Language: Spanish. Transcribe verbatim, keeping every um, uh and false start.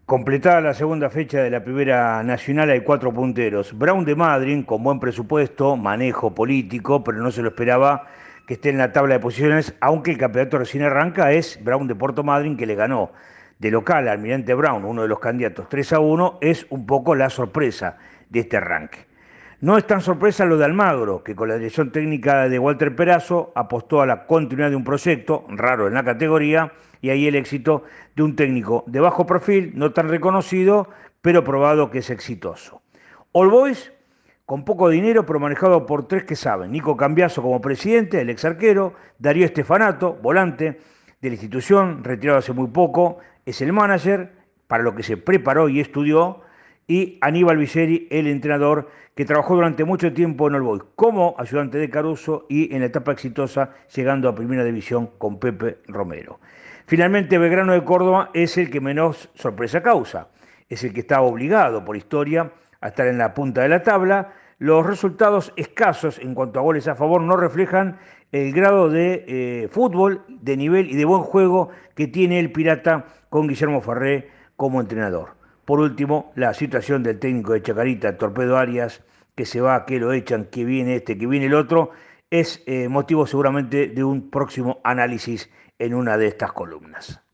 Completada la segunda fecha de la Primera Nacional, hay cuatro punteros. Brown de Madryn, con buen presupuesto, manejo político, pero no se lo esperaba que esté en la tabla de posiciones, aunque el campeonato recién arranca, es Brown de Puerto Madryn, que le ganó de local a Almirante Brown, uno de los candidatos, tres a uno, es un poco la sorpresa de este arranque. No es tan sorpresa lo de Almagro, que con la dirección técnica de Walter Perazo apostó a la continuidad de un proyecto, raro en la categoría, y ahí el éxito de un técnico de bajo perfil, no tan reconocido, pero probado que es exitoso. All Boys, con poco dinero, pero manejado por tres que saben. Nico Cambiaso como presidente, el ex arquero, Darío Estefanato, volante de la institución, retirado hace muy poco, es el manager, para lo que se preparó y estudió, y Aníbal Villeri, el entrenador que trabajó durante mucho tiempo en All Boys como ayudante de Caruso y en la etapa exitosa llegando a Primera División con Pepe Romero. Finalmente, Belgrano de Córdoba es el que menos sorpresa causa, es el que está obligado por historia a estar en la punta de la tabla. Los resultados escasos en cuanto a goles a favor no reflejan el grado de eh, fútbol, de nivel y de buen juego que tiene el Pirata con Guillermo Farré como entrenador. Por último, la situación del técnico de Chacarita, Torpedo Arias, que se va, que lo echan, que viene este, que viene el otro, es eh, motivo seguramente de un próximo análisis en una de estas columnas.